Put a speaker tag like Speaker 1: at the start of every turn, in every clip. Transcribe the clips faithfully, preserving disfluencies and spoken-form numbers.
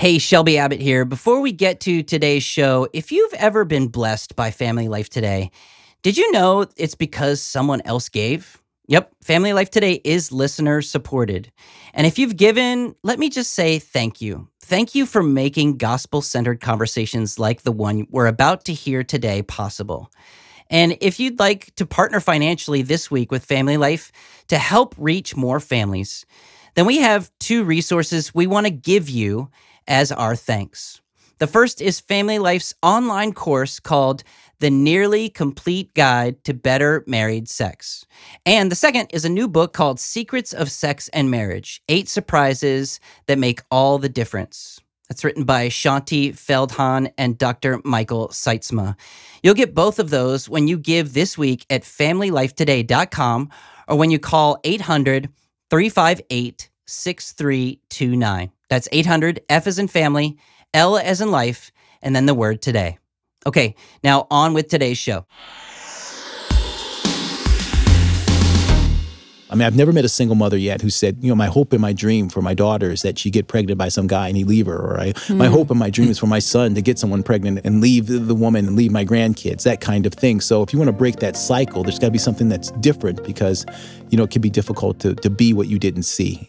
Speaker 1: Hey, Shelby Abbott here. Before we get to today's show, if you've ever been blessed by Family Life Today, did you know it's because someone else gave? Yep, Family Life Today is listener supported. And if you've given, let me just say thank you. Thank you for making gospel-centered conversations like the one we're about to hear today possible. And if you'd like to partner financially this week with Family Life to help reach more families, then we have two resources we want to give you as our thanks. The first is Family Life's online course called The Nearly Complete Guide to Better Married Sex. And the second is a new book called Secrets of Sex and Marriage, Eight Surprises That Make All the Difference. That's written by Shanti Feldhahn and Doctor Michael Seitzma. You'll get both of those when you give this week at family life today dot com or when you call eight hundred, three five eight, six three two nine. That's eight hundred, F as in family, L as in life, and then the word today. Okay, now on with today's show.
Speaker 2: I mean, I've never met a single mother yet who said, you know, my hope and my dream for my daughter is that she get pregnant by some guy and he leave her. Or I, mm. my hope and my dream is for my son to get someone pregnant and leave the, the woman and leave my grandkids, that kind of thing. So if you want to break that cycle, there's got to be something that's different because, you know, it can be difficult to, to be what you didn't see.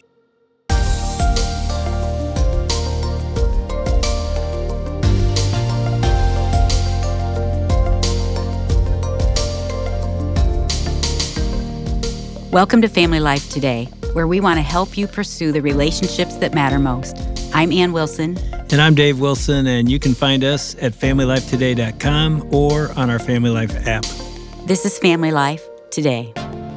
Speaker 3: Welcome to Family Life Today, where we want to help you pursue the relationships that matter most. I'm Ann Wilson.
Speaker 4: And I'm Dave Wilson, and you can find us at family life today dot com or on our Family Life app.
Speaker 3: This is Family Life Today.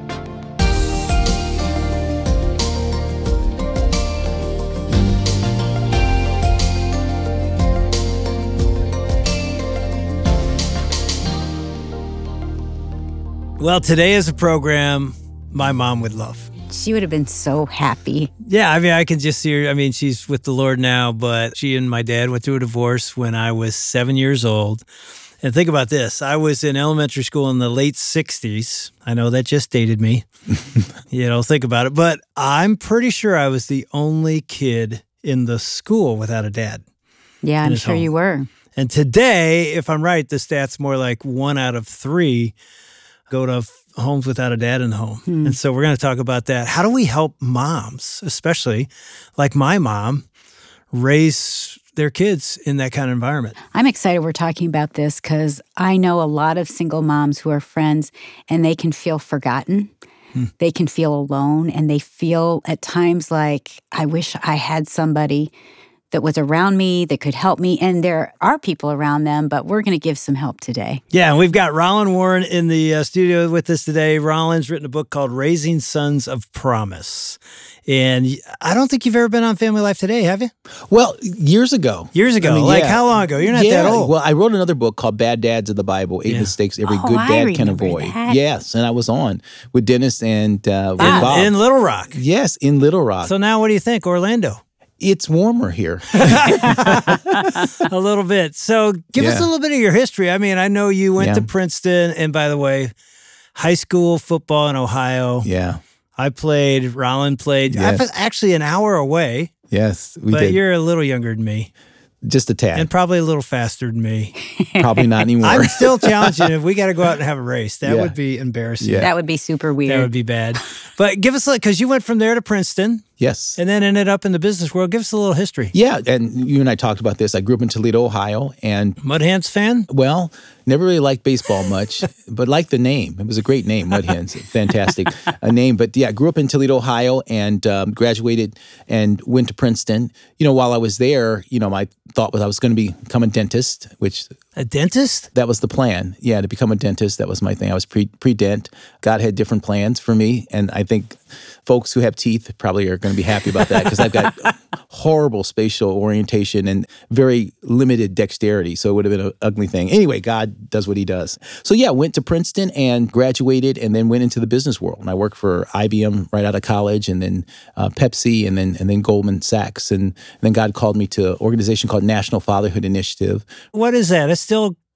Speaker 4: Well, today is a program my mom would love.
Speaker 3: She would have been so happy.
Speaker 4: Yeah, I mean, I can just see her. I mean, she's with the Lord now, but she and my dad went through a divorce when I was seven years old. And think about this. I was in elementary school in the late sixties. I know that just dated me. You know, think about it. But I'm pretty sure I was the only kid in the school without a dad.
Speaker 3: Yeah, I'm sure home. You were.
Speaker 4: And today, if I'm right, the stat's more like one out of three go to homes without a dad in the home. Hmm. And so we're going to talk about that. How do we help moms, especially like my mom, raise their kids in that kind of environment?
Speaker 3: I'm excited we're talking about this because I know a lot of single moms who are friends and they can feel forgotten. Hmm. They can feel alone and they feel at times like, I wish I had somebody that was around me, that could help me. And there are people around them, but we're going to give some help today.
Speaker 4: Yeah, and we've got Rollin Warren in the uh, studio with us today. Rollin's written a book called Raising Sons of Promise. And I don't think you've ever been on Family Life Today, have you?
Speaker 2: Well, years ago.
Speaker 4: Years ago? I mean, like yeah. How long ago? You're not
Speaker 2: yeah.
Speaker 4: that old.
Speaker 2: Well, I wrote another book called Bad Dads of the Bible, Eight yeah. Mistakes Every
Speaker 3: oh,
Speaker 2: Good Dad
Speaker 3: I
Speaker 2: Can Avoid.
Speaker 3: That.
Speaker 2: Yes, and I was on with Dennis and uh, with Bob.
Speaker 4: In Little Rock?
Speaker 2: Yes, in Little Rock.
Speaker 4: So now what do you think, Orlando?
Speaker 2: It's warmer here.
Speaker 4: A little bit. So give
Speaker 2: yeah.
Speaker 4: us a little bit of your history. I mean, I know you went
Speaker 2: yeah.
Speaker 4: to Princeton, and by the way, high school football in Ohio.
Speaker 2: Yeah.
Speaker 4: I played, Rollin played.
Speaker 2: Yes.
Speaker 4: I was actually an hour away.
Speaker 2: Yes, we
Speaker 4: but
Speaker 2: did.
Speaker 4: You're a little younger than me.
Speaker 2: Just a tad.
Speaker 4: And probably a little faster than me.
Speaker 2: Probably not anymore.
Speaker 4: I'm still challenging if we got to go out and have a race. That
Speaker 2: yeah.
Speaker 4: would be embarrassing.
Speaker 2: Yeah.
Speaker 3: That would be super weird.
Speaker 4: That would be bad. But give us a, because you went from there to Princeton.
Speaker 2: Yes.
Speaker 4: And then ended up in the business world. Give us a little history.
Speaker 2: Yeah, and you and I talked about this. I grew up in Toledo, Ohio, and
Speaker 4: Mud Hens fan?
Speaker 2: Well, never really liked baseball much, but liked the name. It was a great name, Mud Hens. Fantastic a name. But yeah, grew up in Toledo, Ohio, and um, graduated and went to Princeton. You know, while I was there, you know, my thought was I was going to become a dentist, which...
Speaker 4: A dentist?
Speaker 2: That was the plan. Yeah, to become a dentist. That was my thing. I was pre, pre-dent. God had different plans for me, and I think folks who have teeth probably are going to be happy about that because I've got horrible spatial orientation and very limited dexterity, so it would have been an ugly thing. Anyway, God does what he does. So yeah, went to Princeton and graduated and then went into the business world. And I worked for I B M right out of college and then uh, Pepsi and then and then Goldman Sachs. And, and then God called me to an organization called National Fatherhood Initiative.
Speaker 4: What is that? It's still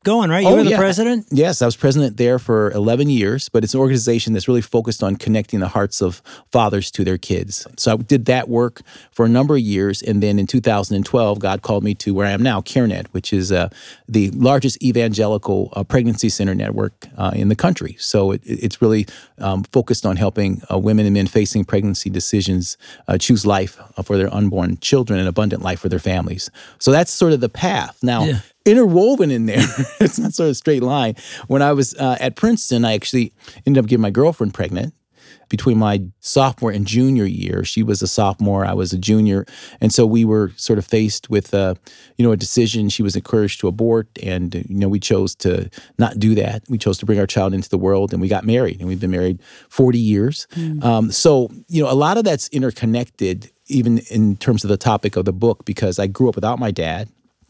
Speaker 4: going, right? You
Speaker 2: Oh,
Speaker 4: were the
Speaker 2: yeah.
Speaker 4: president?
Speaker 2: Yes, I was president there for eleven years, but it's an organization that's really focused on connecting the hearts of fathers to their kids. So I did that work for a number of years, and then in two thousand twelve, God called me to where I am now, CareNet, which is uh, the largest evangelical uh, pregnancy center network uh, in the country. So it, it's really um, focused on helping uh, women and men facing pregnancy decisions uh, choose life uh, for their unborn children and abundant life for their families. So that's sort of the path. Now,
Speaker 4: Yeah.
Speaker 2: interwoven in there, it's not sort of a straight line. When I was uh, at Princeton, I actually ended up getting my girlfriend pregnant. Between my sophomore and junior year, she was a sophomore, I was a junior, and so we were sort of faced with, uh, you know, a decision. She was encouraged to abort, and you know, we chose to not do that. We chose to bring our child into the world, and we got married, and we've been married forty years. Mm. Um, so, you know, a lot of that's interconnected, even in terms of the topic of the book, because I grew up without my dad.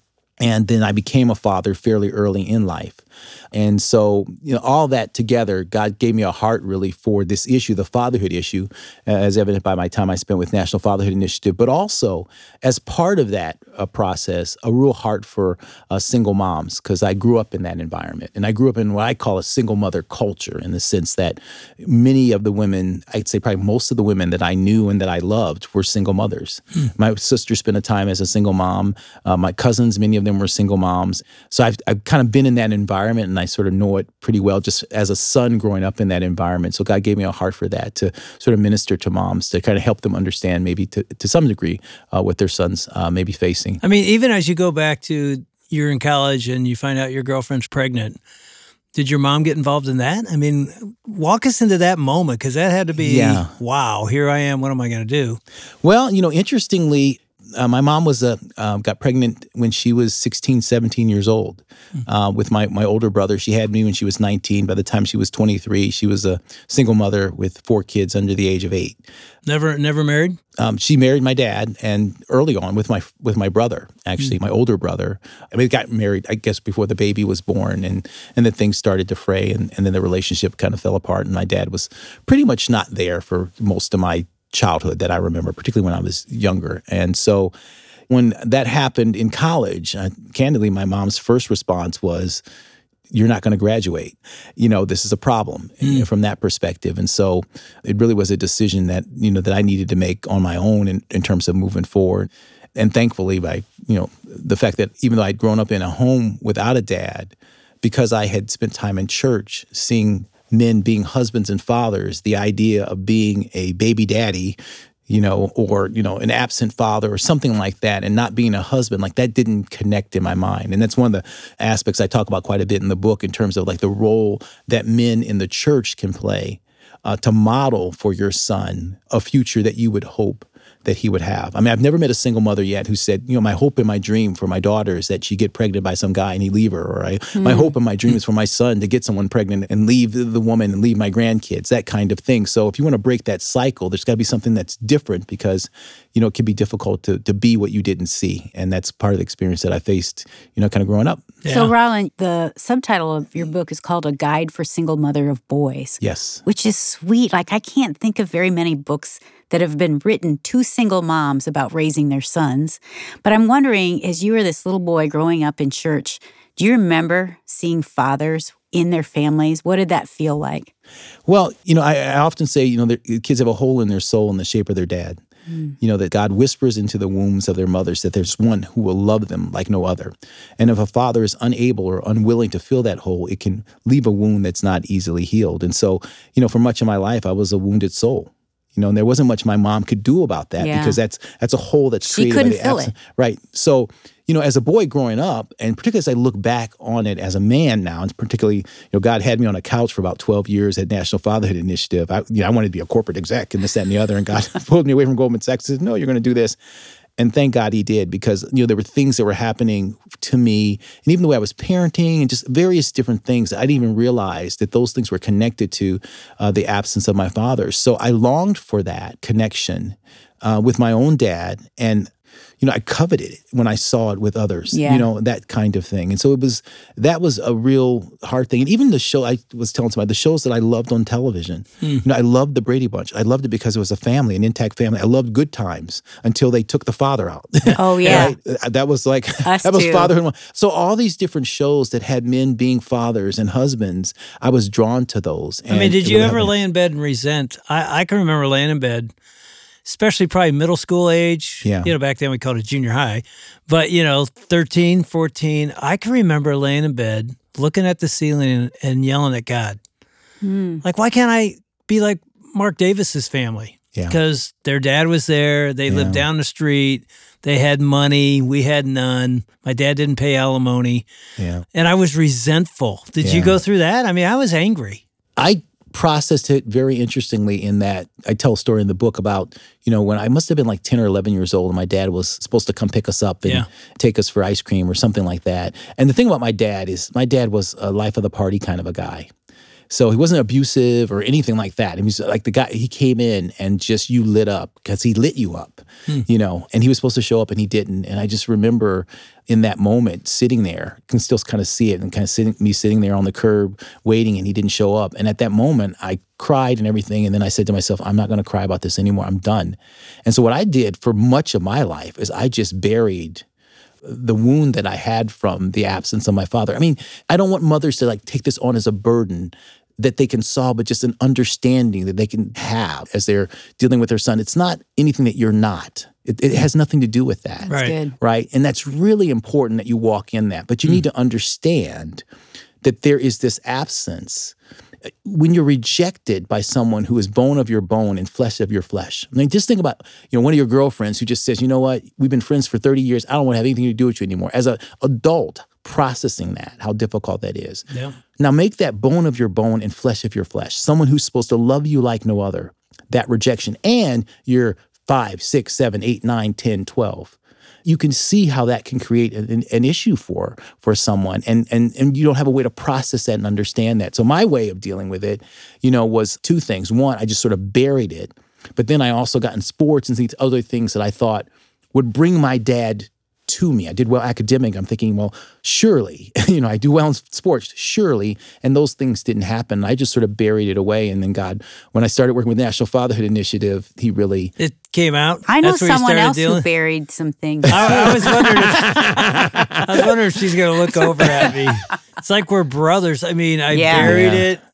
Speaker 2: And then I became a father fairly early in life. And so, you know, all that together, God gave me a heart really for this issue, the fatherhood issue, as evident by my time I spent with National Fatherhood Initiative, but also as part of that uh, process, a real heart for uh, single moms, because I grew up in that environment. And I grew up in what I call a single mother culture, in the sense that many of the women, I'd say probably most of the women that I knew and that I loved were single mothers. Hmm. My sister spent a time as a single mom. Uh, my cousins, many of them were single moms. So I've, I've kind of been in that environment, and I sort of know it pretty well just as a son growing up in that environment. So God gave me a heart for that, to sort of minister to moms, to kind of help them understand maybe to, to some degree uh, what their sons uh, may be facing.
Speaker 4: I mean, even as you go back to you're in college and you find out your girlfriend's pregnant, did your mom get involved in that? I mean, walk us into that moment, because that had to be,
Speaker 2: yeah.
Speaker 4: wow, here I am, what am I going to do?
Speaker 2: Well, you know, interestingly, Uh, my mom was a uh, got pregnant when she was sixteen, seventeen years old uh, with my, my older brother. She had me when she was nineteen. By the time she was twenty-three, she was a single mother with four kids under the age of eight.
Speaker 4: Never never married?
Speaker 2: Um, she married my dad, and early on with my with my brother, actually, mm. my older brother. I mean, got married, I guess, before the baby was born, and and then things started to fray, and, and then the relationship kind of fell apart, and my dad was pretty much not there for most of my childhood that I remember, particularly when I was younger. And so when that happened in college, uh, candidly, my mom's first response was, you're not going to graduate. You know, this is a problem mm. from that perspective. And so it really was a decision that, you know, that I needed to make on my own in, in terms of moving forward. And thankfully, by, you know, the fact that even though I'd grown up in a home without a dad, because I had spent time in church seeing men being husbands and fathers, the idea of being a baby daddy, you know, or, you know, an absent father or something like that, and not being a husband, like that didn't connect in my mind. And that's one of the aspects I talk about quite a bit in the book, in terms of like the role that men in the church can play uh, to model for your son a future that you would hope that he would have. I mean, I've never met a single mother yet who said, you know, my hope and my dream for my daughter is that she get pregnant by some guy and he leave her. Or I, mm. my hope and my dream is for my son to get someone pregnant and leave the woman and leave my grandkids, that kind of thing. So if you want to break that cycle, there's got to be something that's different, because, you know, it can be difficult to to be what you didn't see. And that's part of the experience that I faced, you know, kind of growing up.
Speaker 3: Yeah. So, Roland, the subtitle of your book is called A Guide for Single Mother of Boys.
Speaker 2: Yes.
Speaker 3: Which is sweet. Like, I can't think of very many books that have been written to single moms about raising their sons. But I'm wondering, as you were this little boy growing up in church, do you remember seeing fathers in their families? What did that feel like?
Speaker 2: Well, you know, I, I often say, you know, the kids have a hole in their soul in the shape of their dad. Mm. You know, that God whispers into the wombs of their mothers that there's one who will love them like no other. And if a father is unable or unwilling to fill that hole, it can leave a wound that's not easily healed. And so, you know, for much of my life, I was a wounded soul. You know, and there wasn't much my mom could do about that, yeah. because that's that's a hole that's
Speaker 3: she
Speaker 2: created
Speaker 3: couldn't
Speaker 2: by the
Speaker 3: fill
Speaker 2: absence.
Speaker 3: it.
Speaker 2: Right. So, you know, as a boy growing up, and particularly as I look back on it as a man now, and particularly, you know, God had me on a couch for about twelve years at National Fatherhood Initiative. I, you know, I wanted to be a corporate exec and this, that, and the other, and God pulled me away from Goldman Sachs and said, no, you're going to do this. And thank God he did, because, you know, there were things that were happening to me, and even the way I was parenting and just various different things, I didn't even realize that those things were connected to uh, the absence of my father. So I longed for that connection uh, with my own dad. And, you you know, I coveted it when I saw it with others,
Speaker 3: Yeah.
Speaker 2: you know, that kind of thing. And so it was, that was a real hard thing. And even the show, I was telling somebody, the shows that I loved on television,
Speaker 4: Hmm.
Speaker 2: you know, I loved the Brady Bunch. I loved it because it was a family, an intact family. I loved Good Times until they took the father out.
Speaker 3: Oh, yeah.
Speaker 2: Right? That was like,
Speaker 3: Us
Speaker 2: that was
Speaker 3: too.
Speaker 2: fatherhood. So all these different shows that had men being fathers and husbands, I was drawn to those.
Speaker 4: I mean,
Speaker 2: And
Speaker 4: did
Speaker 2: it
Speaker 4: you
Speaker 2: would
Speaker 4: ever
Speaker 2: happen.
Speaker 4: lay in bed and resent? I, I can remember laying in bed, especially probably middle school age.
Speaker 2: Yeah.
Speaker 4: You know, back then we called it junior high. But, you know, thirteen, fourteen, I can remember laying in bed, looking at the ceiling and, and yelling at God.
Speaker 3: Hmm.
Speaker 4: Like, why can't I be like Mark Davis's family?
Speaker 2: Yeah.
Speaker 4: Because their dad was there. They lived
Speaker 2: Yeah.
Speaker 4: down the street. They had money. We had none. My dad didn't pay alimony.
Speaker 2: Yeah.
Speaker 4: And I was resentful. Did you
Speaker 2: Yeah.
Speaker 4: go through that? I mean, I was angry.
Speaker 2: I processed it very interestingly in that I tell a story in the book about, you know, when I must have been like ten or eleven years old and my dad was supposed to come pick us up and
Speaker 4: Yeah.
Speaker 2: take us for ice cream or something like that. And the thing about my dad is my dad was a life of the party kind of a guy. So he wasn't abusive or anything like that. He was like the guy, he came in and just you lit up because he lit you up, you know, and he was supposed to show up and he didn't. And I just remember in that moment sitting there, can still kind of see it and kind of sitting, me sitting there on the curb waiting and he didn't show up. And at that moment I cried and everything. And then I said to myself, I'm not going to cry about this anymore. I'm done. And so what I did for much of my life is I just buried the wound that I had from the absence of my father. I mean, I don't want mothers to like take this on as a burden that they can solve, but just an understanding that they can have as they're dealing with their son. It's not anything that you're not. It, it has nothing to do with that.
Speaker 4: Right.
Speaker 3: Good.
Speaker 2: Right. And that's really important that you walk in that. But you need to understand that there is this absence when you're rejected by someone who is bone of your bone and flesh of your flesh. I mean, just think about, you know, one of your girlfriends who just says, you know what, we've been friends for thirty years. I don't want to have anything to do with you anymore. As an adult, processing that, how difficult that is.
Speaker 4: Yeah.
Speaker 2: Now make that bone of your bone and flesh of your flesh, someone who's supposed to love you like no other, that rejection. And you're five, six, seven, eight, nine, ten, twelve. You can see how that can create an, an issue for for someone, and and and you don't have a way to process that and understand that. So my way of dealing with it, you know, was two things. One, I just sort of buried it, but then I also got in sports and these other things that I thought would bring my dad to me. I did well academic. I'm thinking, well, surely, you know, I do well in sports, surely. And those things didn't happen. I just sort of buried it away. And then God, when I started working with National Fatherhood Initiative, he really...
Speaker 4: It came out.
Speaker 3: I know
Speaker 4: That's where you
Speaker 3: someone
Speaker 4: started
Speaker 3: else
Speaker 4: dealing?
Speaker 3: who buried some things.
Speaker 4: I, I was wondering. If, I was wondering if she's going to look over at me. It's like we're brothers. I mean, I
Speaker 3: Yeah.
Speaker 4: buried
Speaker 2: Yeah.
Speaker 4: it.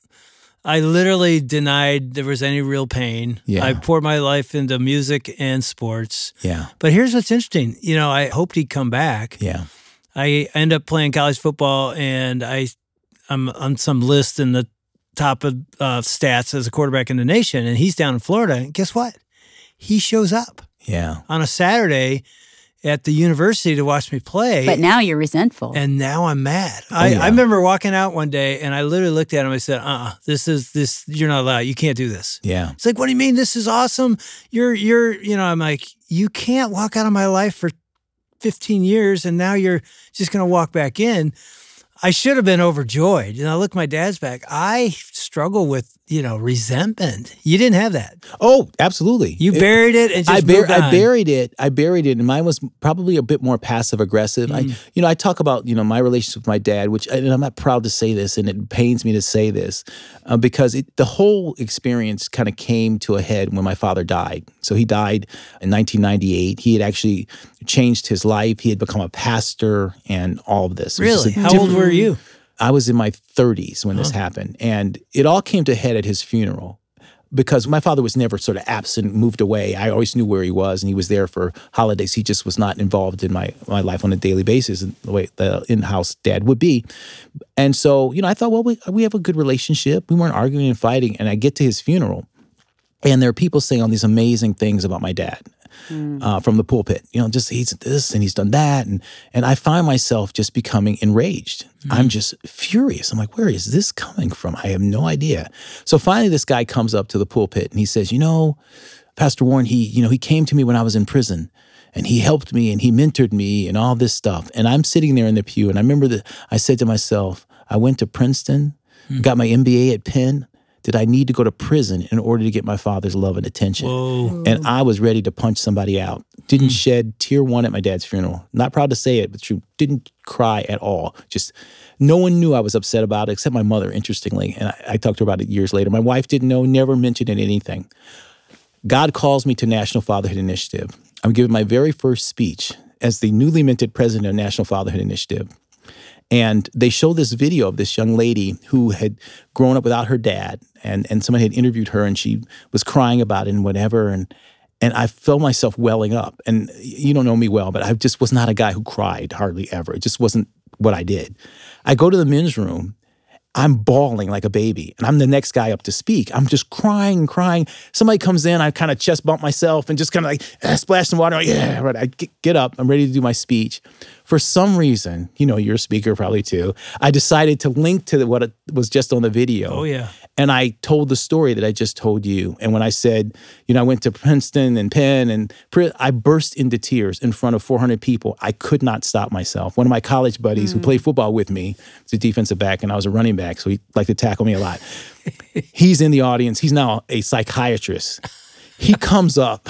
Speaker 4: I literally denied there was any real pain.
Speaker 2: Yeah.
Speaker 4: I poured my life into music and sports.
Speaker 2: Yeah,
Speaker 4: But here's what's interesting. You know, I hoped he'd come back.
Speaker 2: yeah,
Speaker 4: I end up playing college football, and I, I'm on some list in the top of uh, stats as a quarterback in the nation, and he's down in Florida. And guess what? He shows up
Speaker 2: yeah.
Speaker 4: on a Saturday at the university to watch me play.
Speaker 3: But now you're resentful.
Speaker 4: and now I'm mad. I,
Speaker 2: yeah.
Speaker 4: I remember walking out one day, and I literally looked at him. I said, "Uh, uh this is this. You're not allowed. You can't do this."
Speaker 2: Yeah,
Speaker 4: It's like, "What do you mean? This is awesome. You're, you're, you know." I'm like, "You can't walk out of my life for fifteen years, and now you're just going to walk back in." I should have been overjoyed. And I look my dad's back. I struggle with, you know, resentment. You didn't have that.
Speaker 2: Oh, absolutely.
Speaker 4: You
Speaker 2: It-
Speaker 4: buried it and just
Speaker 2: I, bur-
Speaker 4: moved on.
Speaker 2: I buried it. I buried it, and mine was probably a bit more passive aggressive. I, you know, I talk about you know my relationship with my dad, which and I'm not proud to say this, and it pains me to say this, uh, because it, the whole experience kind of came to a head when my father died. So he died in nineteen ninety-eight. He had actually changed his life. He had become a pastor, and all of this. It was just
Speaker 4: Really?
Speaker 2: a
Speaker 4: How old were you?
Speaker 2: I was in my thirties when this happened, and it all came to a head at his funeral because my father was never sort of absent, moved away. I always knew where he was, and he was there for holidays. He just was not involved in my, my life on a daily basis, the way the in-house dad would be. And so, you know, I thought, well, we, we have a good relationship. We weren't arguing and fighting, and I get to his funeral, and there are people saying all these amazing things about my dad. Uh, from the pulpit, you know, just he's this and he's done that. And and I find myself just becoming enraged. I'm just furious. I'm like, where is this coming from? I have no idea. So finally, this guy comes up to the pulpit and he says, you know, Pastor Warren, he, you know, he came to me when I was in prison and he helped me and he mentored me and all this stuff. And I'm sitting there in the pew. And I remember that I said to myself, I went to Princeton, got my M B A at Penn. Did I need to go to prison in order to get my father's love and attention?
Speaker 4: Whoa.
Speaker 2: And I was ready to punch somebody out Didn't mm. shed tear one at my dad's funeral. Not proud to say it, but true. Didn't cry at all. Just no one knew I was upset about it except my mother, interestingly. And I, I talked to her about it years later. My wife didn't know, never mentioned it, anything. God calls me to National Fatherhood Initiative. I'm giving my very first speech as the newly minted president of National Fatherhood Initiative. And they show this video of this young lady who had grown up without her dad, and, and somebody had interviewed her, and she was crying about it and whatever. And and I felt myself welling up. And you don't know me well, but I just was not a guy who cried hardly ever. It just wasn't what I did. I go to the men's room. I'm bawling like a baby, and I'm the next guy up to speak. I'm just crying and crying. Somebody comes in, I kind of chest bump myself and just kind of like ah, splash some water. Like, yeah, right. I get up. I'm ready to do my speech. For some reason, you know, you're a speaker probably too, I decided to link to what it was just on the video.
Speaker 4: Oh, yeah.
Speaker 2: And I told the story that I just told you. And when I said, you know, I went to Princeton and Penn, and I burst into tears in front of four hundred people. I could not stop myself. One of my college buddies mm. who played football with me, was a defensive back, and I was a running back, so he liked to tackle me a lot. He's in the audience. He's now a psychiatrist. He comes up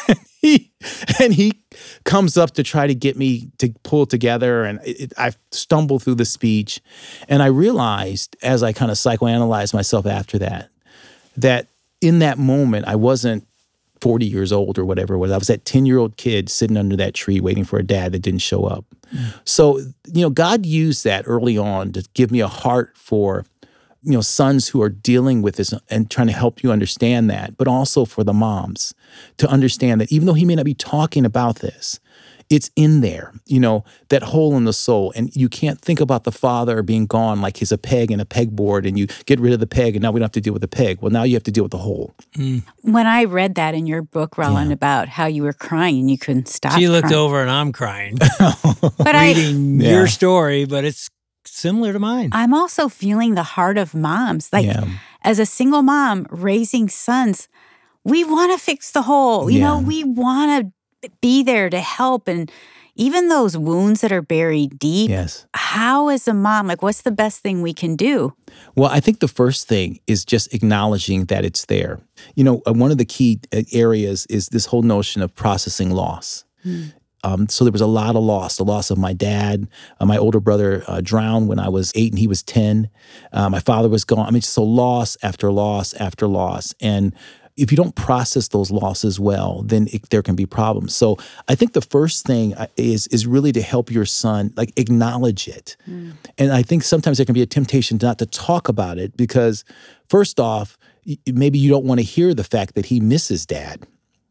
Speaker 2: he, and he comes up to try to get me to pull together, and it, I stumbled through the speech. And I realized, as I kind of psychoanalyzed myself after that, that in that moment, I wasn't forty years old or whatever it was. I was that ten-year-old kid sitting under that tree waiting for a dad that didn't show up. Mm. So, you know, God used that early on to give me a heart for, you know, sons who are dealing with this and trying to help you understand that, but also for the moms to understand that even though he may not be talking about this, it's in there, you know, that hole in the soul. And you can't think about the father being gone like he's a peg in a pegboard, and you get rid of the peg and now we don't have to deal with the peg. Well, now you have to deal with the hole.
Speaker 3: Mm. When I read that in your book, Roland, yeah. about how you were crying and you couldn't stop
Speaker 4: She looked
Speaker 3: crying.
Speaker 4: over and I'm crying.
Speaker 3: but
Speaker 4: Reading
Speaker 3: I,
Speaker 4: your
Speaker 2: yeah.
Speaker 4: story, but it's similar to mine.
Speaker 3: I'm also feeling the heart of moms. Like, yeah. as a single mom raising sons, we want to fix the hole. You yeah. know, we want to be there to help. And even those wounds that are buried deep,
Speaker 2: yes.
Speaker 3: how as a mom, like, what's the best thing we can do?
Speaker 2: Well, I think the first thing is just acknowledging that it's there. You know, one of the key areas is this whole notion of processing loss. Mm. Um, so there was a lot of loss, the loss of my dad. Uh, my older brother uh, drowned when I was eight and he was ten. Uh, my father was gone. I mean, so loss after loss after loss. And if you don't process those losses well, then it, there can be problems. So I think the first thing is is really to help your son, like, acknowledge it. Mm. And I think sometimes there can be a temptation not to talk about it because, first off, maybe you don't want to hear the fact that he misses dad.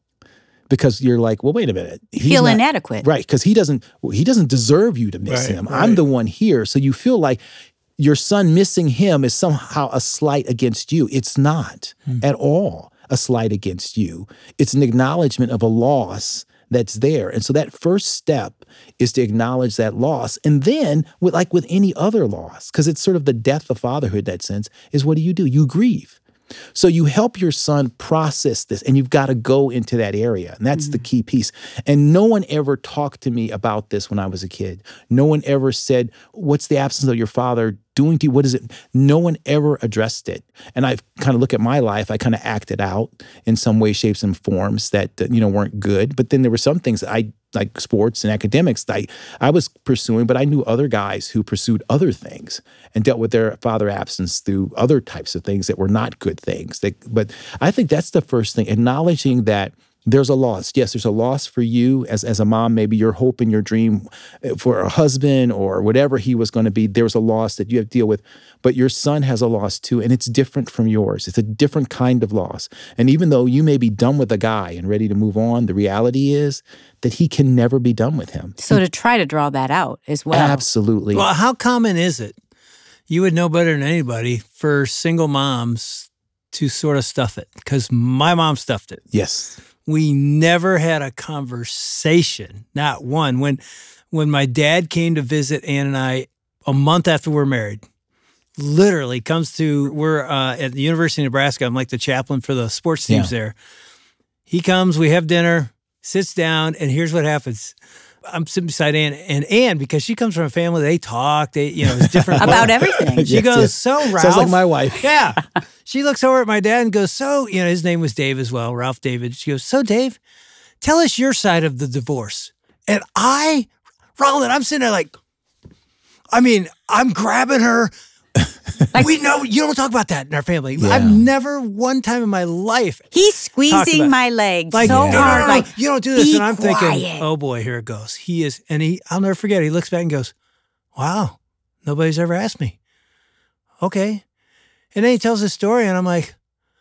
Speaker 2: Because you're like, well, wait a minute.
Speaker 3: You feel
Speaker 2: not,
Speaker 3: inadequate.
Speaker 2: Right, because he doesn't he doesn't deserve you to miss
Speaker 4: right,
Speaker 2: him.
Speaker 4: Right.
Speaker 2: I'm the one here. So you feel like your son missing him is somehow a slight against you. It's not hmm. at all a slight against you. It's an acknowledgement of a loss that's there. And so that first step is to acknowledge that loss. And then, with, like with any other loss, because it's sort of the death of fatherhood, that sense, is what do you do? You grieve. So you help your son process this, and you've got to go into that area. And that's mm-hmm. the key piece. And no one ever talked to me about this when I was a kid. No one ever said, what's the absence of your father doing to you? What is it? No one ever addressed it. And I kind of look at my life, I kind of acted out in some way, shapes, and forms that, you know, weren't good. But then there were some things that I, like sports and academics, that I, I was pursuing, but I knew other guys who pursued other things and dealt with their father absence through other types of things that were not good things. That, but I think that's the first thing, acknowledging that there's a loss. Yes, there's a loss for you as, as a mom. Maybe your hope and your dream for a husband or whatever he was going to be, there was a loss that you have to deal with. But your son has a loss too, and it's different from yours. It's a different kind of loss. And even though you may be done with a guy and ready to move on, the reality is that he can never be done with him.
Speaker 3: So he, to try to draw that out as well.
Speaker 2: Absolutely.
Speaker 4: Well, how common is it? You would know better than anybody for single moms to sort of stuff it, because my mom stuffed it.
Speaker 2: Yes.
Speaker 4: We never had a conversation, not one. When when my dad came to visit Ann and I a month after we're married, literally comes to, we're uh, at the University of Nebraska. I'm like the chaplain for the sports teams yeah. there. He comes, we have dinner, sits down, and here's what happens. I'm sitting beside Ann, and Ann, because she comes from a family, they talk, they, you know, it's different.
Speaker 3: About everything.
Speaker 4: She
Speaker 2: yes,
Speaker 4: goes,
Speaker 2: yes.
Speaker 4: so Ralph.
Speaker 2: Sounds like my wife.
Speaker 4: Yeah. She looks over at my dad and goes, so, you know, his name was Dave as well, Ralph David. She goes, so Dave, tell us your side of the divorce. And I, Roland, I'm sitting there like, I mean, I'm grabbing her. Like, we know you don't talk about that in our family.
Speaker 2: Yeah.
Speaker 4: I've never one time in my life.
Speaker 3: He's squeezing my legs like, so
Speaker 4: no,
Speaker 3: hard.
Speaker 4: No, no, no,
Speaker 3: like,
Speaker 4: you don't do this. And I'm
Speaker 3: quiet.
Speaker 4: thinking, oh boy, here it goes. He is, and he, I'll never forget. He looks back and goes, wow, nobody's ever asked me. Okay. And then he tells his story and I'm like,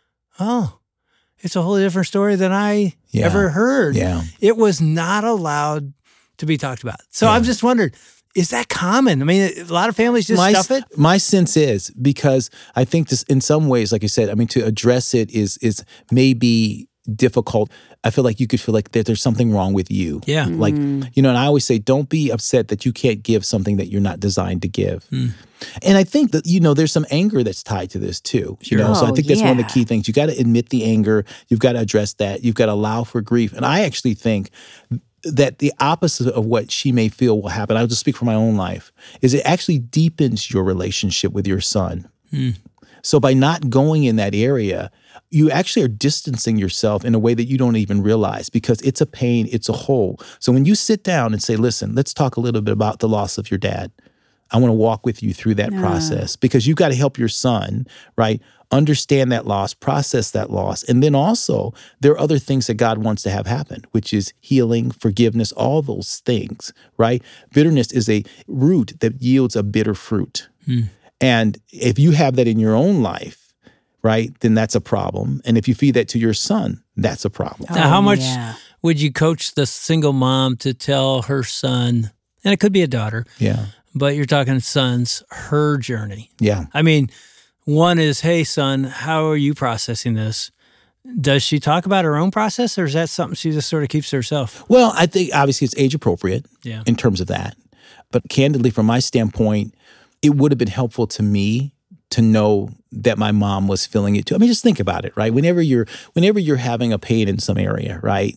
Speaker 4: oh, it's a whole different story than I
Speaker 2: Yeah.
Speaker 4: ever heard.
Speaker 2: Yeah.
Speaker 4: It was not allowed to be talked about. So
Speaker 2: Yeah.
Speaker 4: I'm just wondering, is that common? I mean, a lot of families just
Speaker 2: my,
Speaker 4: stuff it.
Speaker 2: My sense is, because I think this, in some ways, like you said, I mean, to address it is is maybe difficult. I feel like you could feel like that there's something wrong with you.
Speaker 4: Yeah.
Speaker 2: Like, you know, and I always say, don't be upset that you can't give something that you're not designed to give. Mm. And I think that, you know, there's some anger that's tied to this too.
Speaker 4: Sure.
Speaker 2: You know, so I
Speaker 3: Oh,
Speaker 2: think that's one of
Speaker 3: yeah.
Speaker 2: the key things. You got to admit the anger. You've got to address that. You've got to allow for grief. And I actually think that the opposite of what she may feel will happen, I'll just speak for my own life, is it actually deepens your relationship with your son. Mm. So by not going in that area, you actually are distancing yourself in a way that you don't even realize, because it's a pain, it's a hole. So when you sit down and say, listen, let's talk a little bit about the loss of your dad. I want to walk with you through that
Speaker 3: No.
Speaker 2: process, because you've got to help your son, right, understand that loss, process that loss. And then also, there are other things that God wants to have happen, which is healing, forgiveness, all those things, right? Bitterness is a root that yields a bitter fruit. Hmm. And if you have that in your own life, right, then that's a problem. And if you feed that to your son, that's a problem.
Speaker 4: Now, how
Speaker 3: Oh,
Speaker 4: much
Speaker 3: yeah.
Speaker 4: would you coach the single mom to tell her son, and it could be a daughter,
Speaker 2: Yeah.
Speaker 4: but you're talking sons, her journey?
Speaker 2: Yeah.
Speaker 4: I mean, one is, hey, son, how are you processing this? Does she talk about her own process, or is that something she just sort of keeps to herself?
Speaker 2: Well, I think obviously it's age appropriate
Speaker 4: Yeah.
Speaker 2: in terms of that. But candidly, from my standpoint, it would have been helpful to me to know that my mom was feeling it too. I mean, just think about it, right? Whenever you're whenever you're having a pain in some area, right?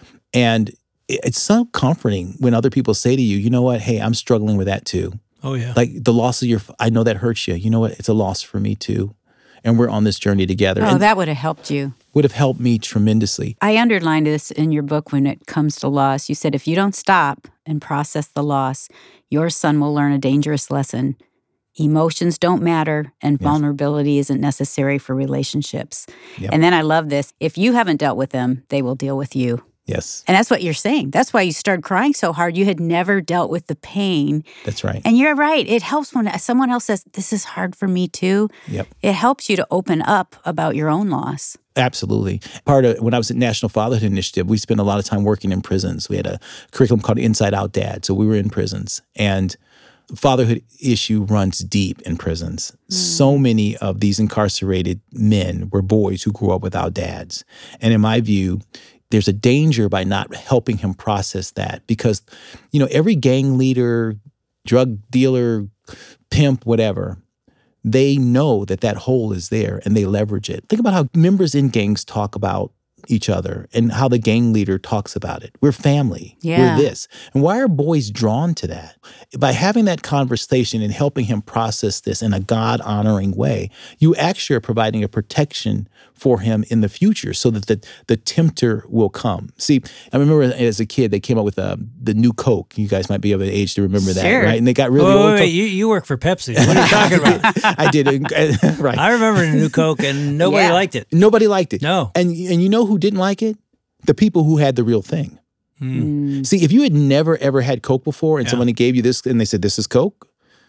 Speaker 2: And it- it's so comforting when other people say to you, you know what, hey, I'm struggling with that too.
Speaker 4: Oh, yeah.
Speaker 2: Like the loss of your, I know that hurts you. You know what? It's a loss for me too. And we're on this journey together.
Speaker 3: Oh,
Speaker 2: and
Speaker 3: that would have helped you.
Speaker 2: would have helped me tremendously.
Speaker 3: I underlined this in your book when it comes to loss. You said if you don't stop and process the loss, your son will learn a dangerous lesson. Emotions don't matter, and
Speaker 2: Yes.
Speaker 3: vulnerability isn't necessary for relationships.
Speaker 2: Yep.
Speaker 3: And then I love this. If you haven't dealt with them, they will deal with you.
Speaker 2: Yes,
Speaker 3: And that's what you're saying. That's why you started crying so hard. You had never dealt with the pain.
Speaker 2: that's right.
Speaker 3: And you're right. It helps when someone else says, this is hard for me too.
Speaker 2: Yep.
Speaker 3: It helps you to open up about your own loss.
Speaker 2: Absolutely. Part of when I was at National Fatherhood Initiative, we spent a lot of time working in prisons. We had a curriculum called Inside Out Dad. So we were in prisons, and fatherhood issue runs deep in prisons. Mm. So many of these incarcerated men were boys who grew up without dads. And in my view, there's a danger by not helping him process that, because, you know, every gang leader, drug dealer, pimp, whatever, they know that that hole is there and they leverage it. Think about how members in gangs talk about each other and how the gang leader talks about it. We're family.
Speaker 3: Yeah.
Speaker 2: We're this. And why are boys drawn to that? By having that conversation and helping him process this in a God-honoring way, you actually are providing a protection for him in the future so that the, the tempter will come. See, I remember as a kid, they came up with uh, the new Coke. You guys might be of the age to remember that,
Speaker 3: Sure.
Speaker 2: right? And they got really
Speaker 4: Wait,
Speaker 2: old
Speaker 4: wait, wait,
Speaker 2: Coke.
Speaker 4: you, you work for Pepsi. What are you talking about?
Speaker 2: I did. Right.
Speaker 4: I remember the new Coke, and nobody
Speaker 3: Yeah.
Speaker 4: liked it.
Speaker 2: Nobody liked it.
Speaker 4: No.
Speaker 2: And and you know who didn't like it? The people who had the real thing.
Speaker 3: Mm.
Speaker 2: See, if you had never ever had Coke before and
Speaker 4: Yeah.
Speaker 2: somebody gave you this and they said, this is Coke.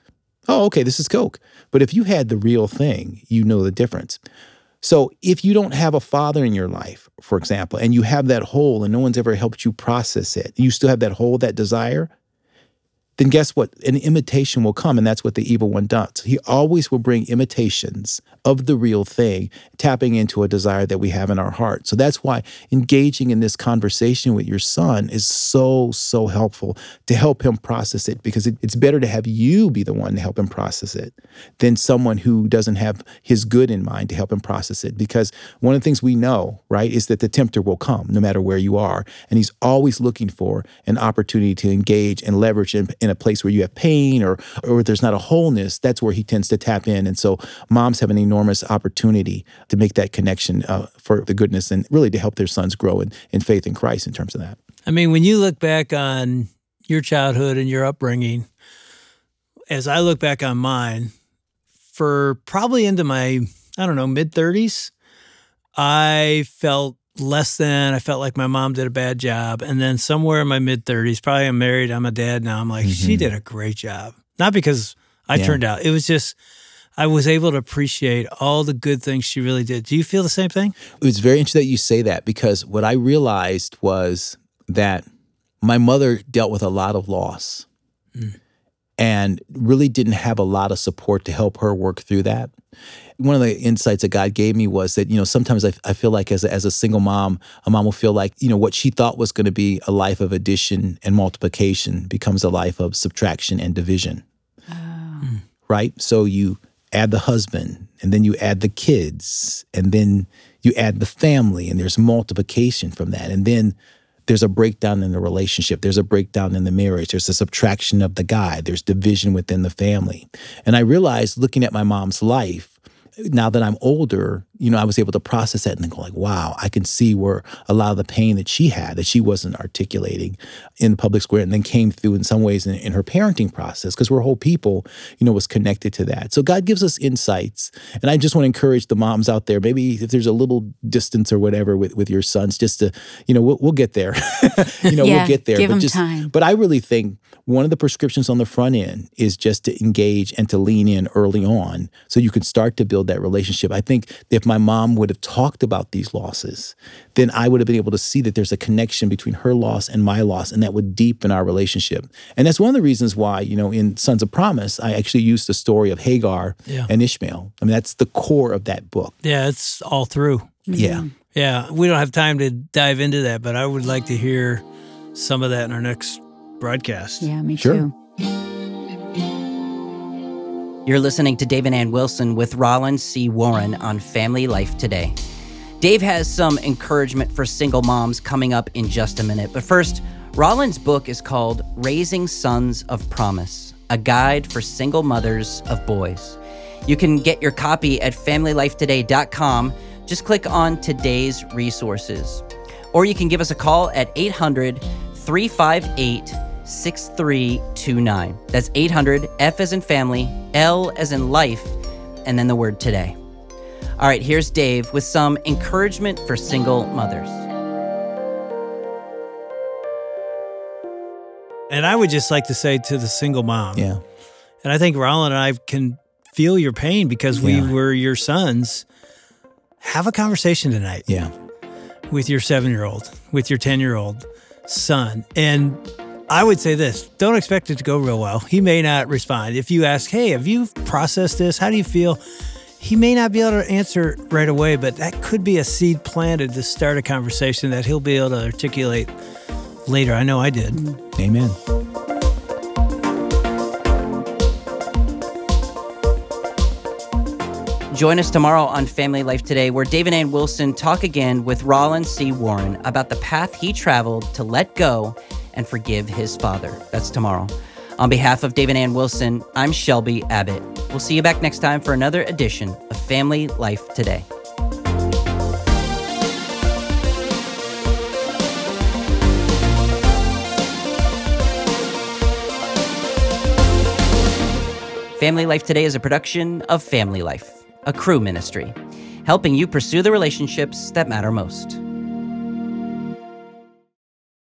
Speaker 2: Oh, okay, this is Coke. But if you had the real thing, you know the difference. So if you don't have a father in your life, for example, and you have that hole and no one's ever helped you process it, you still have that hole, that desire, then guess what? An imitation will come, and that's what the evil one does. He always will bring imitations of the real thing, tapping into a desire that we have in our heart. So that's why engaging in this conversation with your son is so, so helpful to help him process it, because it, it's better to have you be the one to help him process it than someone who doesn't have his good in mind to help him process it. Because one of the things we know, right, is that the tempter will come no matter where you are, and he's always looking for an opportunity to engage and leverage in, in in a place where you have pain or or there's not a wholeness, that's where he tends to tap in. And so moms have an enormous opportunity to make that connection uh, for the goodness and really to help their sons grow in, in faith in Christ in terms of that.
Speaker 4: I mean, when you look back on your childhood and your upbringing, as I look back on mine, for probably into my, I don't know, mid-thirties, I felt less than, I felt like my mom did a bad job. And then somewhere in my mid-thirties, probably I'm married, I'm a dad now, I'm like, mm-hmm. she did a great job. Not because I yeah. turned out. It was just, I was able to appreciate all the good things she really did. Do you feel the same thing?
Speaker 2: It was very interesting that you say that, because what I realized was that my mother dealt with a lot of loss mm. and really didn't have a lot of support to help her work through that. One of the insights that God gave me was that, you know, sometimes I, I feel like as a, as a single mom, a mom will feel like, you know, what she thought was going to be a life of addition and multiplication becomes a life of subtraction and division. Oh. Right? So you add the husband, and then you add the kids, and then you add the family, and there's multiplication from that. And then there's a breakdown in the relationship. There's a breakdown in the marriage. There's a subtraction of the guy. There's division within the family. And I realized, looking at my mom's life, now that I'm older, you know, I was able to process that and then go like, wow, I can see where a lot of the pain that she had, that she wasn't articulating in the public square, and then came through in some ways in, in her parenting process, because we're whole people, you know, was connected to that. So God gives us insights. And I just want to encourage the moms out there, maybe if there's a little distance or whatever with, with your sons, just to, you know, we'll, we'll get there. you know,
Speaker 3: yeah,
Speaker 2: we'll get there.
Speaker 3: Give
Speaker 2: but
Speaker 3: them
Speaker 2: just,
Speaker 3: time.
Speaker 2: But I really think one of the prescriptions on the front end is just to engage and to lean in early on so you can start to build that relationship. I think if my mom would have talked about these losses, then I would have been able to see that there's a connection between her loss and my loss, and that would deepen our relationship. And that's one of the reasons why, you know, in Sons of Promise, I actually used the story of Hagar yeah. and Ishmael. I mean, that's the core of that book.
Speaker 4: Yeah, it's all through.
Speaker 3: Mm-hmm.
Speaker 2: Yeah.
Speaker 4: Yeah, we don't have time to dive into that, but I would like to hear some of that in our next broadcast.
Speaker 3: Yeah, me
Speaker 2: sure.
Speaker 3: too.
Speaker 1: You're listening to Dave and Ann Wilson with Rollins C. Warren on Family Life Today. Dave has some encouragement for single moms coming up in just a minute. But first, Rollins' book is called Raising Sons of Promise, a guide for single mothers of boys. You can get your copy at family life today dot com. Just click on today's resources. Or you can give us a call at eight hundred, three five eight, six three two nine. That's eight hundred, F as in family, L as in life, and then the word today. All right, here's Dave with some encouragement for single mothers.
Speaker 4: And I would just like to say to the single mom,
Speaker 2: Yeah.
Speaker 4: and I think Rollin and I can feel your pain because we
Speaker 2: Yeah.
Speaker 4: were your sons, have a conversation tonight.
Speaker 2: Yeah.
Speaker 4: With your seven-year-old, with your ten-year-old son. And I would say this, don't expect it to go real well. He may not respond. If you ask, hey, have you processed this? How do you feel? He may not be able to answer right away, but that could be a seed planted to start a conversation that he'll be able to articulate later. I know I did.
Speaker 2: Amen.
Speaker 1: Join us tomorrow on Family Life Today, where Dave and Ann Wilson talk again with Rollins C. Warren about the path he traveled to let go and forgive his father. That's tomorrow. On behalf of Dave and Ann Wilson, I'm Shelby Abbott. We'll see you back next time for another edition of Family Life Today. Family Life Today is a production of Family Life, a Crew ministry, helping you pursue the relationships that matter most.